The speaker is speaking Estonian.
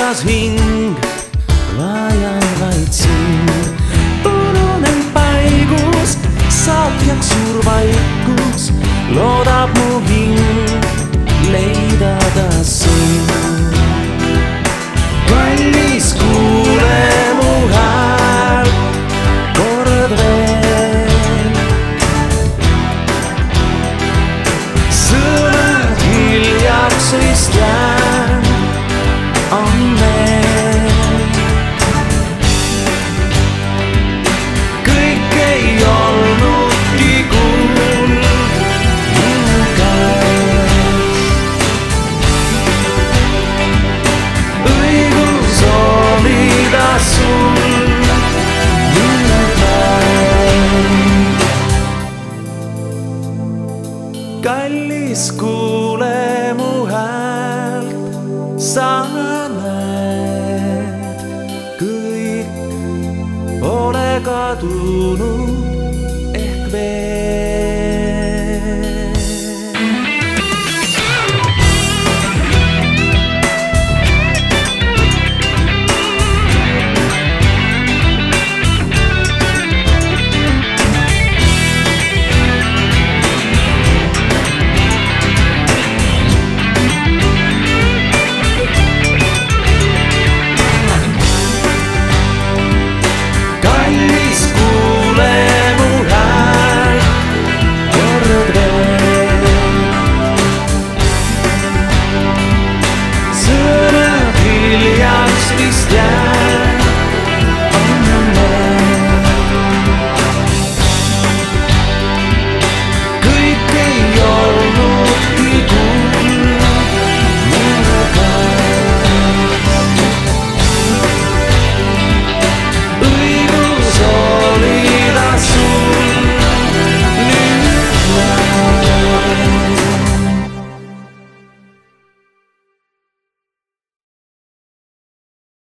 leidas hing, vajan vaid sind. Ununen paigus, saatjaks suur vaikus, loodab mu hing leida ta sind. Kallis, kuule mu hääl kord veel. Sõnad hiljaks vist jään, on veel. Kõik ei olnudki kuld mu käes. Õigus oli ta sul nüüd vaid. Kallis, kuule mu häält, sa näed, kõik pole kadunud ehk veel.